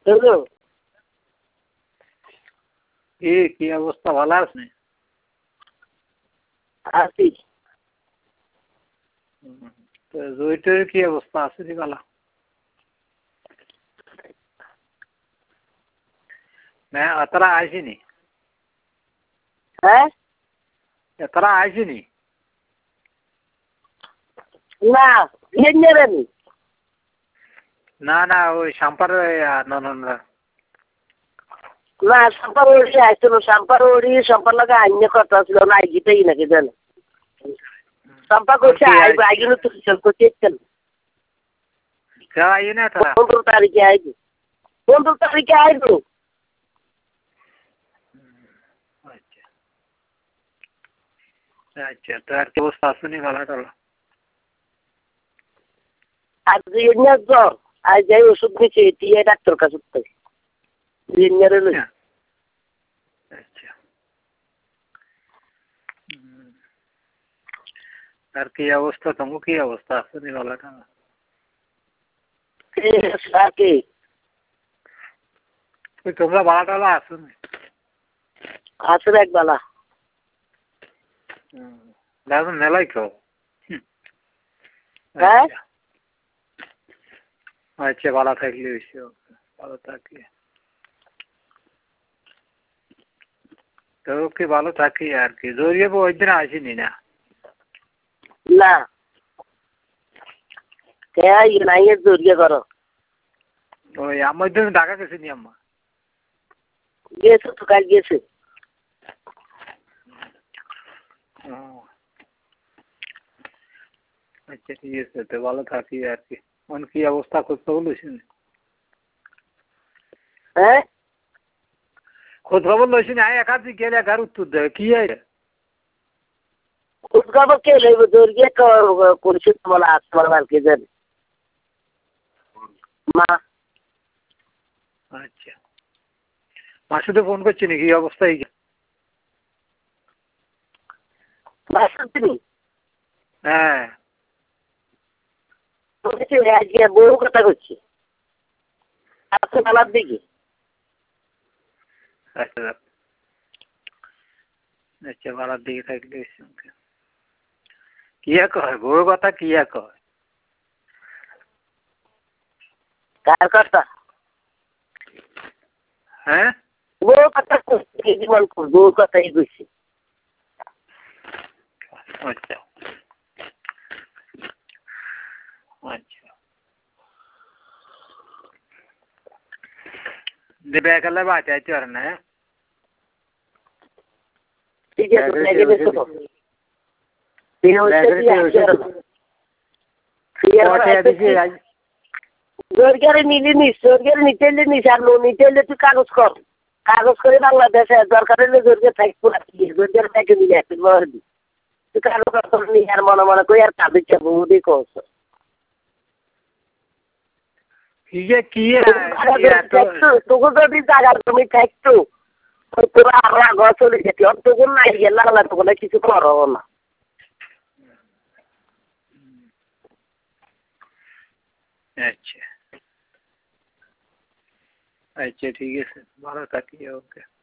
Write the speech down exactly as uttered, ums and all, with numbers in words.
Hello, কি কি অবস্থা, ভালো আছেন? আছি। তো জয়িটের কি অবস্থা আছে রে বালা? না তারা আইসিনি। হ্যাঁ, তারা আইসিনি। না ইঞ্জিনিয়ার না না ওই সাম্পার ননরা না সম্পার ওড়ি আইছিল, সম্পার ওড়ি সম্পার লাগে আইনে কথা ছিল না, আইগিটাই নাকি জানে সম্পা করছে আইব আইগুলো তো চল করতে চল আই না তারা পনেরো তারিখে আইব, পনেরো তারিখে আইব। আচ্ছা আচ্ছা, তো আর কি অবস্থা আসুনি ভালো টালো? আর ইঞ্জিনিয়ার জ্বর আজ যাই ওষুধ নিচ্ছে দিয়ে ডাক্তার কাছে ইঞ্জিনিয়ারে লই। আচ্ছা, আর কি অবস্থা, তোমার কি অবস্থা আসুনি ভালো টালো? সাকে তোমরা ভালো টালো আসুনি? আসলে এক বেলা দাদা মেলাই খাও। হ্যাঁ আচ্ছা, ভালো থাকলে হয়েছে, ভালো থাকলে তো কি ভালো থাকি আর কি। জড়িয়ে ওই দিন আসিনি না? না নাই জড়িয়ে করো ওই আমার দিন ঢাকা গেছিনি আম্মা। গেছে তো কাল গেছে। আচ্ছা ঠিক আছে, তো ভালো থাকি আর কি। মন কি অবস্থা করতে বলেছেন? হ্যাঁ খোঁজ খবর লইছেন? আয় একাধি গেলে একার উত্তর দেয় কি আয় খোঁজ খবর কে লইব, জড়িয়ে করছে তোমার আসবার কালকে জানি মা। আচ্ছা, মাসুদে ফোন করছি নাকি অবস্থা? এই হ্যাঁ আজকে বউ কথা করছি আজকে বেলার দিকে। আচ্ছা আচ্ছা, ভাড়ার দিকে থাকলে কি কয় বউর কথা, কি কয়? কার কথা? হ্যাঁ বউ কথা করছি, বউ কথাই করছি। আচ্ছা আচ্ছা, বেকালে বাঁচাইতে পারে না? ঠিক আছে সরকারে নিলি নিস, সরকারে নিতে নিস আর নো নিতে তুই কাগজ কর, কাগজ করে বাংলাদেশে দরকার হলে সরকার থাকবো না, সরকার থেকে নিয়ে আসবি তুই কাগজ কর নি আর মনে মনে করি আর কাঁদে চাবো ওদের কস তোকে যদি জায়গার জমি থাকতো তোরা আমরা ঘর চলে যেতি, তখন নাই গেলে আল্লাহ তখন কিছু করো না। আচ্ছা আচ্ছা ঠিক আছে, ভালো থাকি, ওকে।